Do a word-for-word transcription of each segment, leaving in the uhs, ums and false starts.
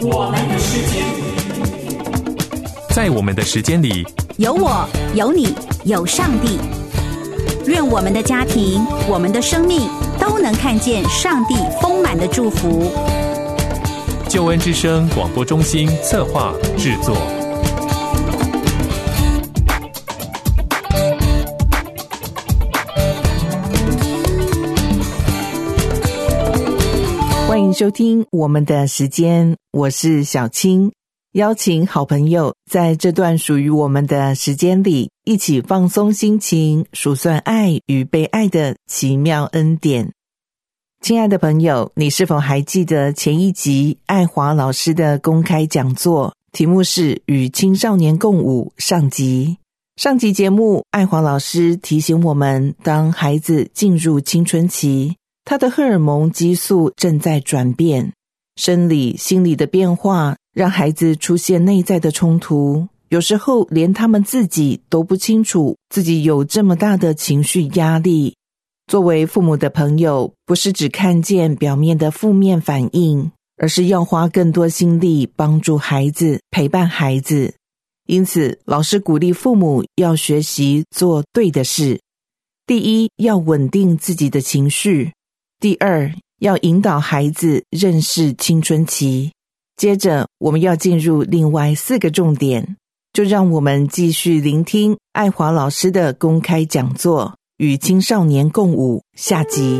我们的时间， 在我们的时间里， 有我，有你，有上帝。愿我们的家庭，我们的生命都能看见上帝丰满的祝福。 救恩之声广播中心策划制作。 欢迎收听我们的时间，我是小青，邀请好朋友在这段属于我们的时间里，一起放松心情，数算爱与被爱的奇妙恩典。亲爱的朋友，你是否还记得前一集爱华老师的公开讲座，题目是与青少年共舞上集。上集节目，爱华老师提醒我们，当孩子进入青春期，他的荷尔蒙激素正在转变，生理心理的变化让孩子出现内在的冲突，有时候连他们自己都不清楚自己有这么大的情绪压力。作为父母的朋友，不是只看见表面的负面反应，而是要花更多心力帮助孩子，陪伴孩子。因此，老师鼓励父母要学习做对的事。第一，要稳定自己的情绪。第二，要引导孩子认识青春期。接着，我们要进入另外四个重点，就让我们继续聆听爱华老师的公开讲座，与青少年共舞下集。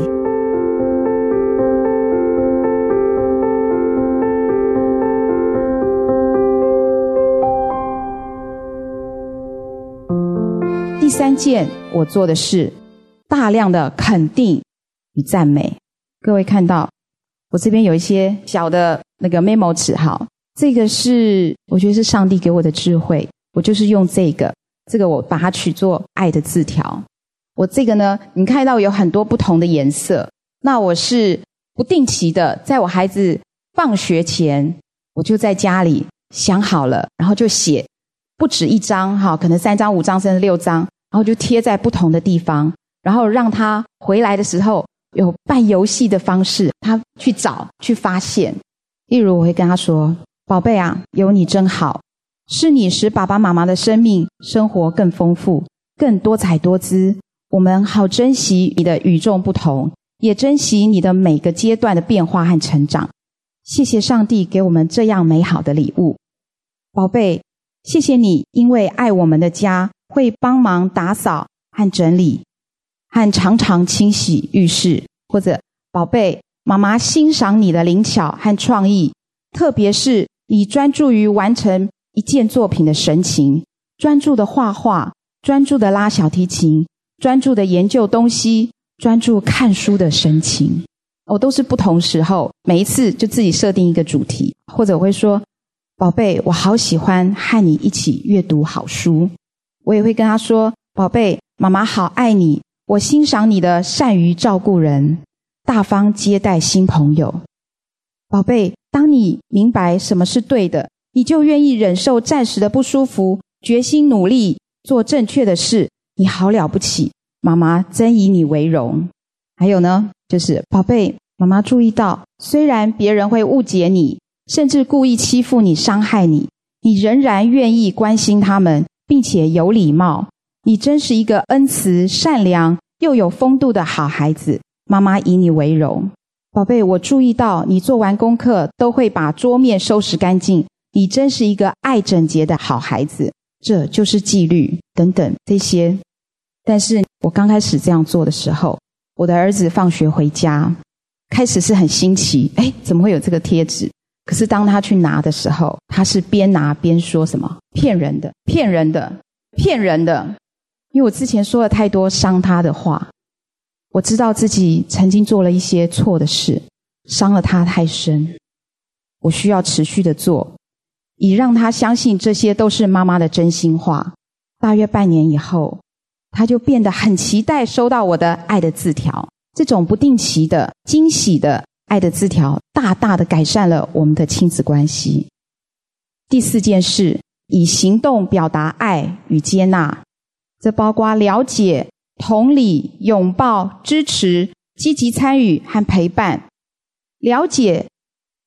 第三件我做的是大量的肯定与赞美。各位看到我这边有一些小的那个 memo 纸，好，这个是我觉得是上帝给我的智慧，我就是用这个这个我把它取作爱的字条。我这个呢，你看到有很多不同的颜色，那我是不定期的在我孩子放学前，我就在家里想好了，然后就写不止一张，好，可能三张五张甚至六张，然后就贴在不同的地方，然后让他回来的时候有办游戏的方式，他去找去发现。例如我会跟他说，宝贝啊，有你真好，是你使爸爸妈妈的生命生活更丰富更多彩多姿，我们好珍惜你的与众不同，也珍惜你的每个阶段的变化和成长。谢谢上帝给我们这样美好的礼物。宝贝，谢谢你因为爱我们的家，会帮忙打扫和整理，和常常清洗浴室。或者，宝贝，妈妈欣赏你的灵巧和创意，特别是你专注于完成一件作品的神情，专注的画画，专注的拉小提琴，专注的研究东西，专注看书的神情。我都是不同时候，每一次就自己设定一个主题，或者我会说，宝贝，我好喜欢和你一起阅读好书。我也会跟他说，宝贝，妈妈好爱你，我欣赏你的善于照顾人，大方接待新朋友。宝贝，当你明白什么是对的，你就愿意忍受暂时的不舒服，决心努力做正确的事，你好了不起，妈妈真以你为荣。还有呢，就是宝贝，妈妈注意到，虽然别人会误解你，甚至故意欺负你伤害你，你仍然愿意关心他们，并且有礼貌，你真是一个恩慈善良又有风度的好孩子，妈妈以你为荣。宝贝，我注意到你做完功课都会把桌面收拾干净，你真是一个爱整洁的好孩子，这就是纪律等等这些。但是我刚开始这样做的时候，我的儿子放学回家，开始是很新奇，诶，怎么会有这个贴纸？可是当他去拿的时候，他是边拿边说什么？骗人的，骗人的，骗人的。因为我之前说了太多伤他的话，我知道自己曾经做了一些错的事，伤了他太深，我需要持续的做，以让他相信这些都是妈妈的真心话。大约半年以后，他就变得很期待收到我的爱的字条。这种不定期的惊喜的爱的字条，大大的改善了我们的亲子关系。第四件事，以行动表达爱与接纳，这包括了解、同理、拥抱、支持、积极参与和陪伴。了解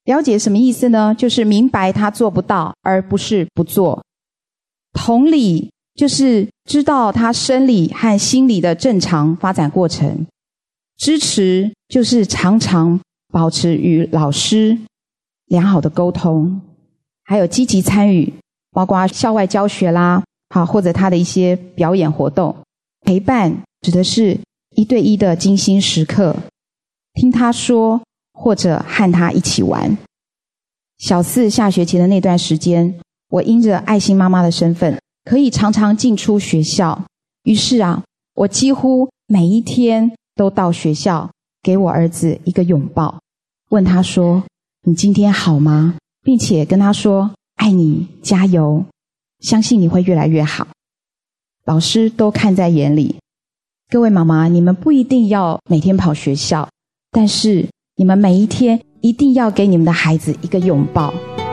了解什么意思呢？就是明白他做不到，而不是不做。同理，就是知道他生理和心理的正常发展过程。支持，就是常常保持与老师良好的沟通，还有积极参与，包括校外教学啦，好，或者他的一些表演活动。陪伴指的是一对一的精心时刻，听他说，或者和他一起玩。小四下学期的那段时间，我因着爱心妈妈的身份，可以常常进出学校。于是啊，我几乎每一天都到学校给我儿子一个拥抱，问他说，你今天好吗？并且跟他说，爱你，加油，相信你会越来越好。老师都看在眼里。各位妈妈，你们不一定要每天跑学校，但是你们每一天一定要给你们的孩子一个拥抱。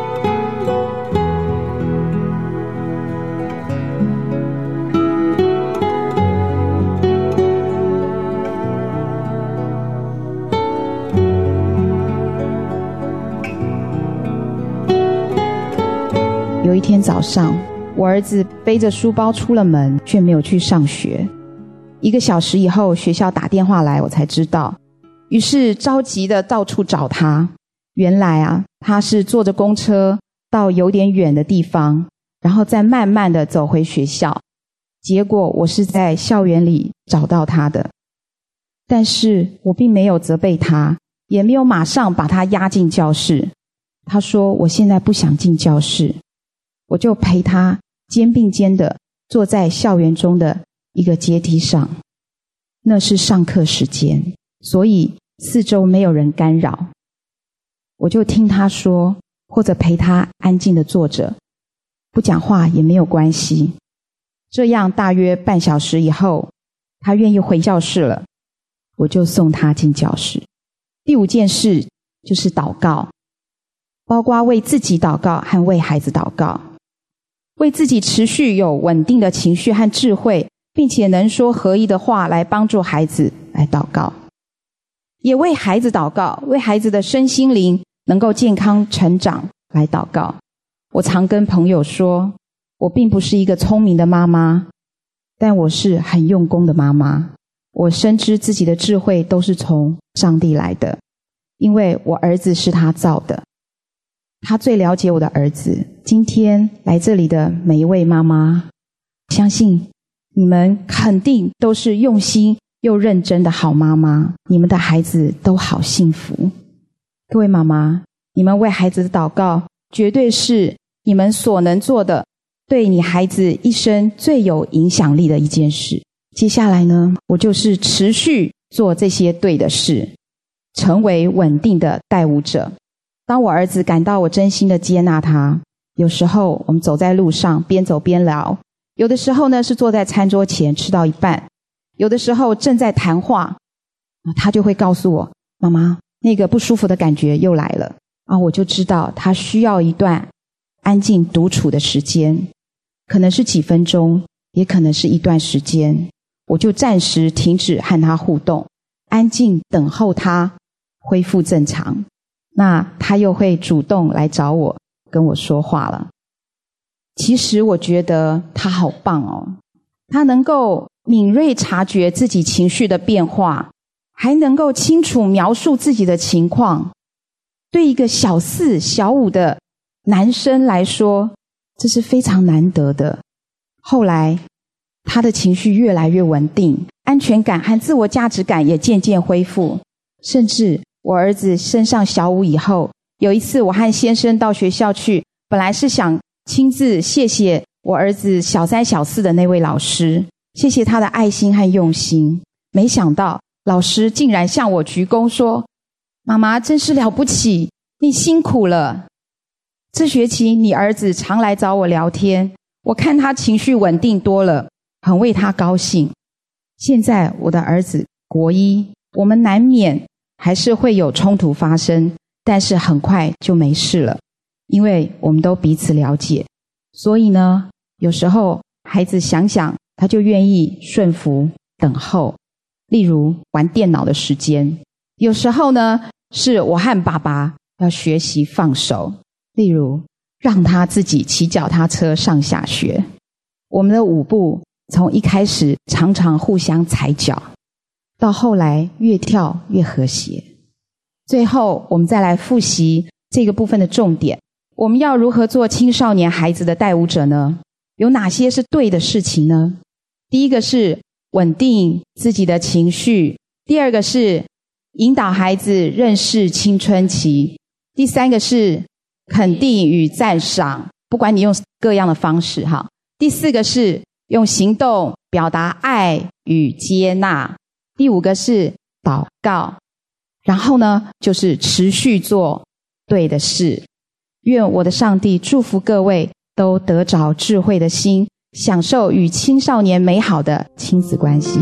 有一天早上，我儿子背着书包出了门，却没有去上学。一个小时以后，学校打电话来，我才知道。于是着急的到处找他。原来啊，他是坐着公车到有点远的地方，然后再慢慢的走回学校。结果我是在校园里找到他的。但是我并没有责备他，也没有马上把他押进教室。他说，我现在不想进教室。我就陪他肩并肩的坐在校园中的一个阶梯上。那是上课时间，所以四周没有人干扰。我就听他说，或者陪他安静的坐着，不讲话也没有关系。这样大约半小时以后，他愿意回教室了，我就送他进教室。第五件事就是祷告，包括为自己祷告和为孩子祷告。为自己持续有稳定的情绪和智慧，并且能说合一的话来帮助孩子来祷告。也为孩子祷告，为孩子的身心灵能够健康成长来祷告。我常跟朋友说，我并不是一个聪明的妈妈，但我是很用功的妈妈。我深知自己的智慧都是从上帝来的，因为我儿子是他造的，他最了解我的儿子。今天来这里的每一位妈妈，相信你们肯定都是用心又认真的好妈妈，你们的孩子都好幸福。各位妈妈，你们为孩子的祷告绝对是你们所能做的，对你孩子一生最有影响力的一件事。接下来呢，我就是持续做这些对的事，成为稳定的带舞者。当我儿子感到我真心的接纳他，有时候我们走在路上边走边聊，有的时候呢是坐在餐桌前吃到一半，有的时候正在谈话，他就会告诉我，妈妈，那个不舒服的感觉又来了啊，我就知道他需要一段安静独处的时间，可能是几分钟，也可能是一段时间，我就暂时停止和他互动，安静等候他恢复正常。那他又会主动来找我，跟我说话了。其实我觉得他好棒哦，他能够敏锐察觉自己情绪的变化，还能够清楚描述自己的情况。对一个小四小五的男生来说，这是非常难得的。后来他的情绪越来越稳定，安全感和自我价值感也渐渐恢复。甚至我儿子升上小五以后，有一次我和先生到学校去，本来是想亲自谢谢我儿子小三小四的那位老师，谢谢他的爱心和用心。没想到老师竟然向我鞠躬说，妈妈真是了不起，你辛苦了。这学期你儿子常来找我聊天，我看他情绪稳定多了，很为他高兴。现在我的儿子国一，我们难免还是会有冲突发生，但是很快就没事了，因为我们都彼此了解。所以呢，有时候孩子想想，他就愿意顺服等候。例如玩电脑的时间，有时候呢是我和爸爸要学习放手。例如让他自己骑脚踏车上下学。我们的舞步从一开始常常互相踩脚，到后来越跳越和谐。最后我们再来复习这个部分的重点，我们要如何做青少年孩子的带舞者呢？有哪些是对的事情呢？第一个是稳定自己的情绪，第二个是引导孩子认识青春期，第三个是肯定与赞赏，不管你用各样的方式哈。第四个是用行动表达爱与接纳，第五个是祷告，然后呢就是持续做对的事。愿我的上帝祝福各位都得着智慧的心，享受与青少年美好的亲子关系。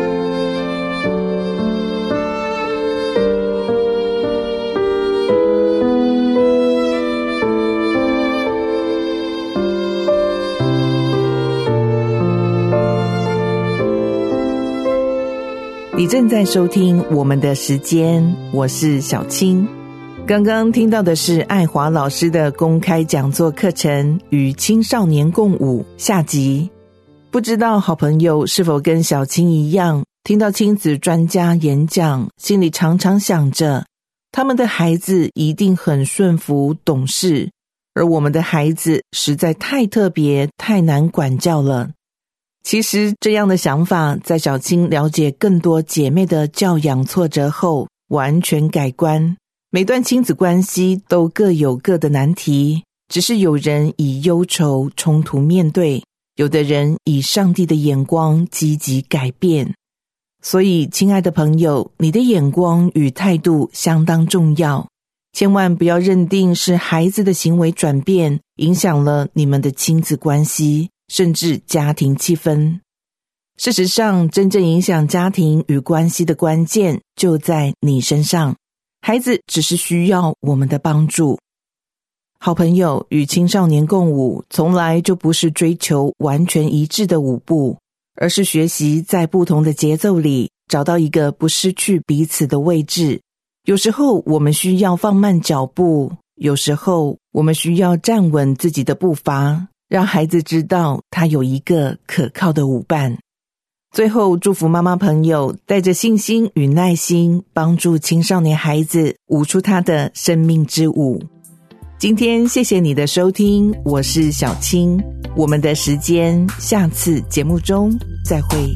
你正在收听我们的时间，我是小青。刚刚听到的是爱华老师的公开讲座课程与青少年共舞下集。不知道好朋友是否跟小青一样，听到亲子专家演讲，心里常常想着他们的孩子一定很顺服懂事，而我们的孩子实在太特别太难管教了。其实这样的想法在小青了解更多姐妹的教养挫折后完全改观。每段亲子关系都各有各的难题，只是有人以忧愁冲突面对，有的人以上帝的眼光积极改变。所以亲爱的朋友，你的眼光与态度相当重要，千万不要认定是孩子的行为转变影响了你们的亲子关系，甚至家庭气氛。事实上，真正影响家庭与关系的关键就在你身上，孩子只是需要我们的帮助。好朋友与青少年共舞，从来就不是追求完全一致的舞步，而是学习在不同的节奏里找到一个不失去彼此的位置。有时候我们需要放慢脚步，有时候我们需要站稳自己的步伐，让孩子知道他有一个可靠的舞伴。最后祝福妈妈朋友带着信心与耐心，帮助青少年孩子舞出他的生命之舞。今天谢谢你的收听，我是小青，我们的时间下次节目中再会。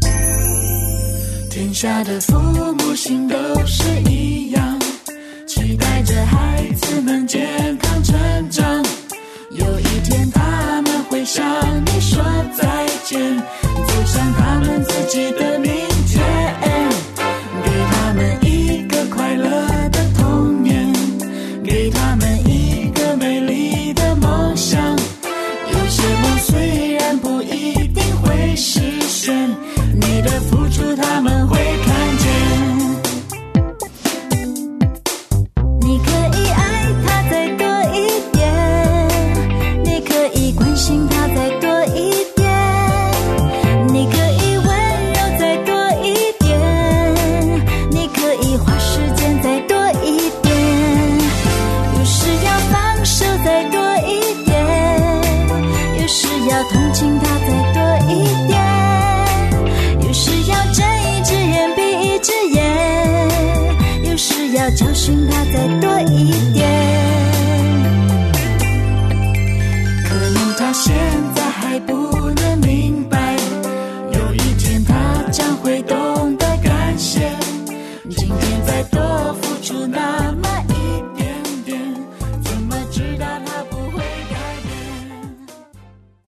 天下的父母心都是一样，期待着孩子们健康成长，有一天他们会向你说再见，走向他们自己的明天，给他们一个快乐的童年，给他们一个美丽的梦想。有些梦虽然不一定会实现，你的付出他们会看见。你可以爱他再多一点，你可以关心他再多一点，你可以温柔再多一点，你可以花时间再多一点，有时要放手再多一点，有时要同情他再多一点，有时要睁一只眼闭一只眼，有时要教训他再多一点。可能他现在还不